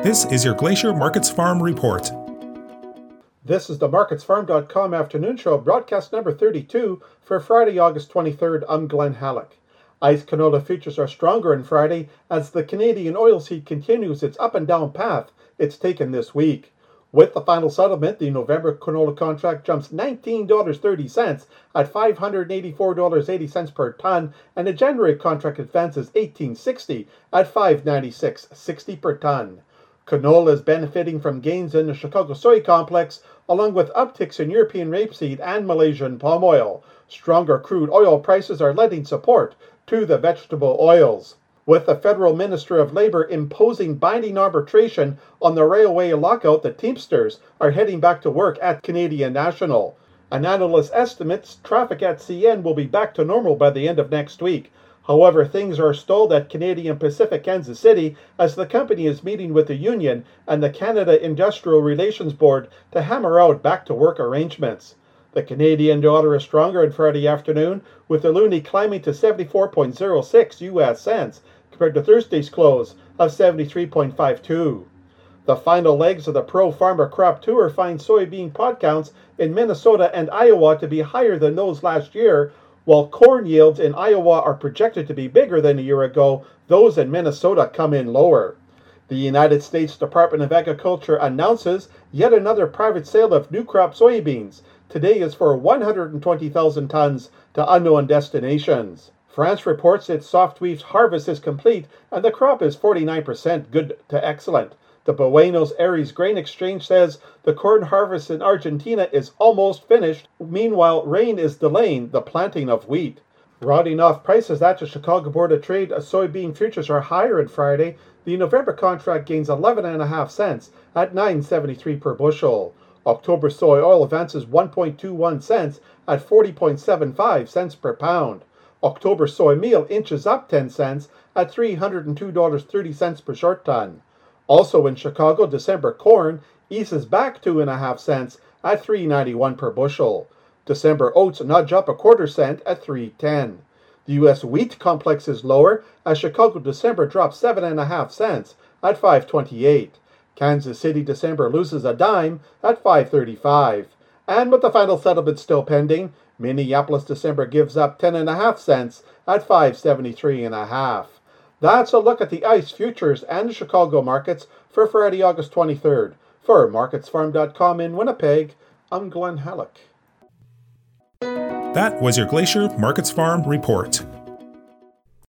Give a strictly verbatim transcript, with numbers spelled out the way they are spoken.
This is your Glacier Markets Farm Report. This is the markets farm dot com afternoon show, broadcast number thirty-two for Friday, August twenty-third. I'm Glenn Halleck. ICE canola futures are stronger on Friday as the Canadian oilseed continues its up and down path it's taken this week. With the final settlement, the November canola contract jumps nineteen dollars and thirty cents at five hundred eighty-four dollars and eighty cents per ton, and the January contract advances eighteen sixty at five ninety-six sixty per ton. Canola is benefiting from gains in the Chicago soy complex, along with upticks in European rapeseed and Malaysian palm oil. Stronger crude oil prices are lending support to the vegetable oils. With the Federal Minister of Labor imposing binding arbitration on the railway lockout, the Teamsters are heading back to work at Canadian National. An analyst estimates traffic at C N will be back to normal by the end of next week. However, things are stalled at Canadian Pacific Kansas City as the company is meeting with the union and the Canada Industrial Relations Board to hammer out back-to-work arrangements. The Canadian dollar is stronger on Friday afternoon, with the loonie climbing to seventy-four point zero six U S cents compared to Thursday's close of seventy-three point five two. The final legs of the Pro Farmer Crop Tour find soybean pod counts in Minnesota and Iowa to be higher than those last year, while corn yields in Iowa are projected to be bigger than a year ago. Those in Minnesota come in lower. The United States Department of Agriculture announces yet another private sale of new crop soybeans. Today is for one hundred twenty thousand tons to unknown destinations. France reports its soft wheat harvest is complete and the crop is forty-nine percent good to excellent. The Buenos Aires Grain Exchange says the corn harvest in Argentina is almost finished. Meanwhile, rain is delaying the planting of wheat. Rounding off prices at the Chicago Board of Trade, soybean futures are higher on Friday. The November contract gains eleven and a half cents at nine seventy-three per bushel. October soy oil advances one point two one cents at forty point seven five cents per pound. October soy meal inches up ten cents at three hundred two dollars and thirty cents per short ton. Also in Chicago, December corn eases back two and a half cents at three ninety-one per bushel. December oats nudge up a quarter cent at three ten. The U S wheat complex is lower as Chicago December drops seven and a half cents at five twenty-eight. Kansas City December loses a dime at five thirty-five. And with the final settlement still pending, Minneapolis December gives up ten and a half cents at five seventy-three and a half. That's a look at the ICE futures and the Chicago markets for Friday, August twenty-third. For markets farm dot com in Winnipeg, I'm Glenn Halleck. That was your Glacier Markets Farm Report.